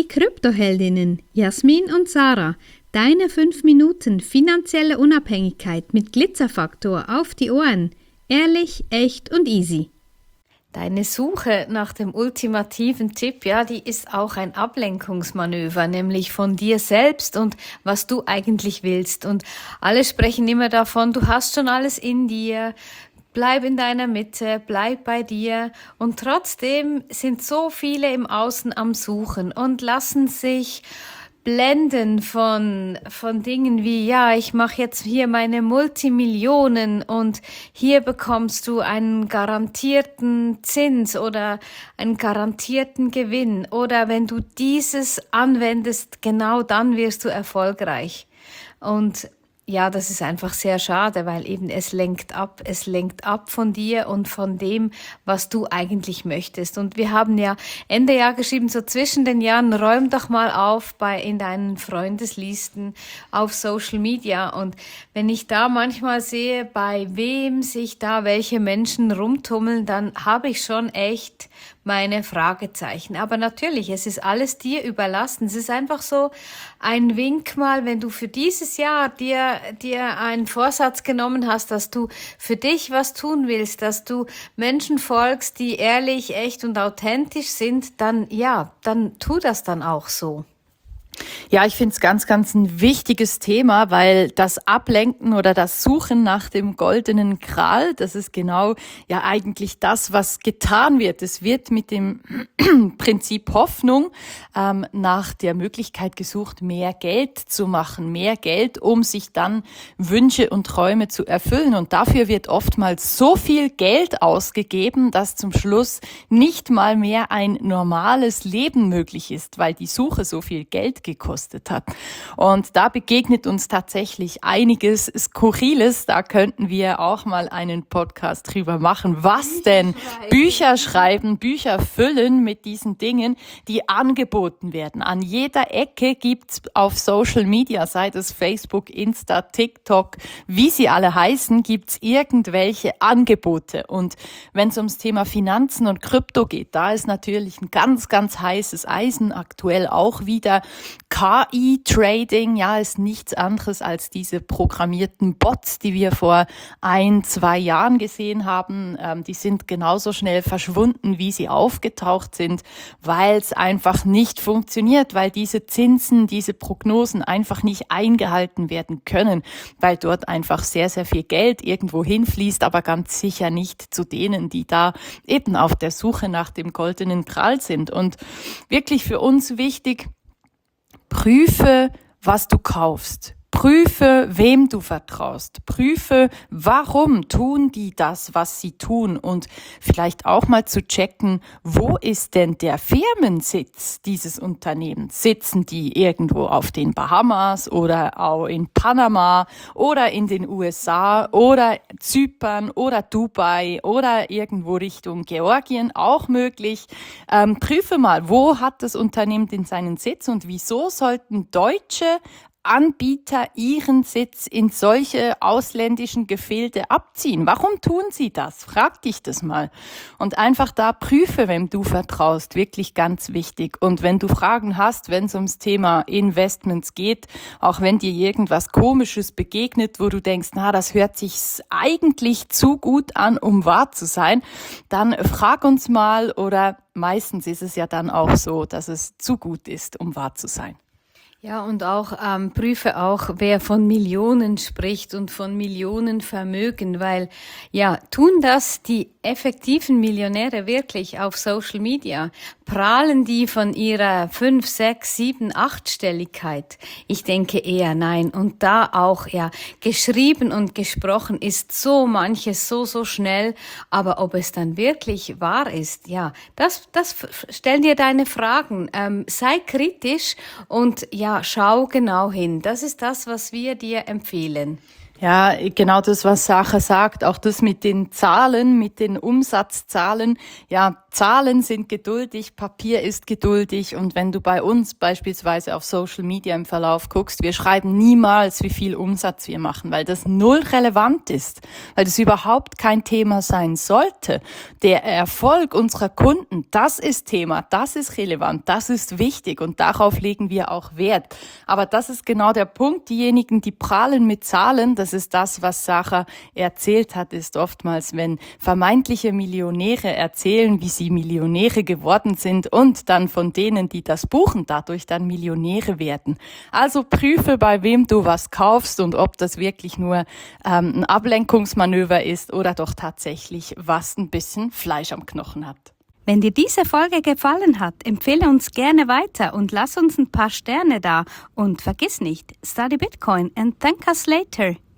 Kryptoheldinnen Jasmin und Sarah, deine 5 Minuten finanzielle Unabhängigkeit mit Glitzerfaktor auf die Ohren. Ehrlich, echt und easy. Deine Suche nach dem ultimativen Tipp, ja, die ist auch ein Ablenkungsmanöver, nämlich von dir selbst und was du eigentlich willst. Und alle sprechen immer davon, du hast schon alles in dir, bleib in deiner Mitte, bleib bei dir. Und trotzdem sind so viele im Außen am Suchen und lassen sich blenden von Dingen wie, ja, ich mache jetzt hier meine Multimillionen und hier bekommst du einen garantierten Zins oder einen garantierten Gewinn. Oder wenn du dieses anwendest, genau dann wirst du erfolgreich. Und ja, das ist einfach sehr schade, weil eben es lenkt ab von dir und von dem, was du eigentlich möchtest. Und wir haben ja Ende Jahr geschrieben, so zwischen den Jahren, räum doch mal auf in deinen Freundeslisten auf Social Media. Und wenn ich da manchmal sehe, bei wem sich da welche Menschen rumtummeln, dann habe ich schon echt meine Fragezeichen. Aber natürlich, es ist alles dir überlassen. Es ist einfach so ein Wink mal, wenn du für dieses Jahr dir einen Vorsatz genommen hast, dass du für dich was tun willst, dass du Menschen folgst, die ehrlich, echt und authentisch sind, dann tu das dann auch so. Ja, ich finde es ganz, ganz ein wichtiges Thema, weil das Ablenken oder das Suchen nach dem goldenen Gral, das ist genau ja eigentlich das, was getan wird. Es wird mit dem Prinzip Hoffnung nach der Möglichkeit gesucht, mehr Geld zu machen, mehr Geld, um sich dann Wünsche und Träume zu erfüllen. Und dafür wird oftmals so viel Geld ausgegeben, dass zum Schluss nicht mal mehr ein normales Leben möglich ist, weil die Suche so viel Geld gekostet hat. Und da begegnet uns tatsächlich einiges Skurriles. Da könnten wir auch mal einen Podcast drüber machen. Was denn? Bücher schreiben, Bücher füllen mit diesen Dingen, die angeboten werden. An jeder Ecke gibt's auf Social Media, sei es Facebook, Insta, TikTok, wie sie alle heißen, gibt's irgendwelche Angebote. Und wenn es ums Thema Finanzen und Krypto geht, da ist natürlich ein ganz, ganz heißes Eisen aktuell auch wieder. KI-Trading, ja, ist nichts anderes als diese programmierten Bots, die wir vor 1-2 Jahren gesehen haben. Die sind genauso schnell verschwunden, wie sie aufgetaucht sind, weil es einfach nicht funktioniert, weil diese Zinsen, diese Prognosen einfach nicht eingehalten werden können, weil dort einfach sehr, sehr viel Geld irgendwo hinfließt, aber ganz sicher nicht zu denen, die da eben auf der Suche nach dem goldenen Gral sind. Und wirklich für uns wichtig, prüfe, was du kaufst. Prüfe, wem du vertraust. Prüfe, warum tun die das, was sie tun. Und vielleicht auch mal zu checken, wo ist denn der Firmensitz dieses Unternehmens? Sitzen die irgendwo auf den Bahamas oder auch in Panama oder in den USA oder Zypern oder Dubai oder irgendwo Richtung Georgien auch möglich? Prüfe mal, wo hat das Unternehmen denn seinen Sitz und wieso sollten Deutsche Anbieter ihren Sitz in solche ausländischen Gefilde abziehen? Warum tun sie das? Frag dich das mal. Und einfach da prüfe, wem du vertraust. Wirklich ganz wichtig. Und wenn du Fragen hast, wenn es ums Thema Investments geht, auch wenn dir irgendwas Komisches begegnet, wo du denkst, das hört sich eigentlich zu gut an, um wahr zu sein, dann frag uns mal, oder meistens ist es ja dann auch so, dass es zu gut ist, um wahr zu sein. Ja, und auch prüfe auch, wer von Millionen spricht und von Millionen Vermögen, weil ja, tun das die effektiven Millionäre wirklich auf Social Media? Prahlen die von ihrer 5, 6, 7, 8-Stelligkeit? Ich denke eher nein. Und da auch, ja, geschrieben und gesprochen ist so manches so schnell, aber ob es dann wirklich wahr ist, ja, das stell dir deine Fragen, sei kritisch und ja, schau genau hin. Das ist das, was wir dir empfehlen. Ja, genau das, was Sacha sagt, auch das mit den Zahlen, mit den Umsatzzahlen. Ja, Zahlen sind geduldig, Papier ist geduldig und wenn du bei uns beispielsweise auf Social Media im Verlauf guckst, wir schreiben niemals, wie viel Umsatz wir machen, weil das null relevant ist, weil das überhaupt kein Thema sein sollte. Der Erfolg unserer Kunden, das ist Thema, das ist relevant, das ist wichtig und darauf legen wir auch Wert. Aber das ist genau der Punkt, diejenigen, die prahlen mit Zahlen, das ist das, was Sacha erzählt hat, ist oftmals, wenn vermeintliche Millionäre erzählen, wie sie Millionäre geworden sind und dann von denen, die das buchen, dadurch dann Millionäre werden. Also prüfe, bei wem du was kaufst und ob das wirklich nur ein Ablenkungsmanöver ist oder doch tatsächlich was ein bisschen Fleisch am Knochen hat. Wenn dir diese Folge gefallen hat, empfehle uns gerne weiter und lass uns ein paar Sterne da. Und vergiss nicht, study Bitcoin and thank us later.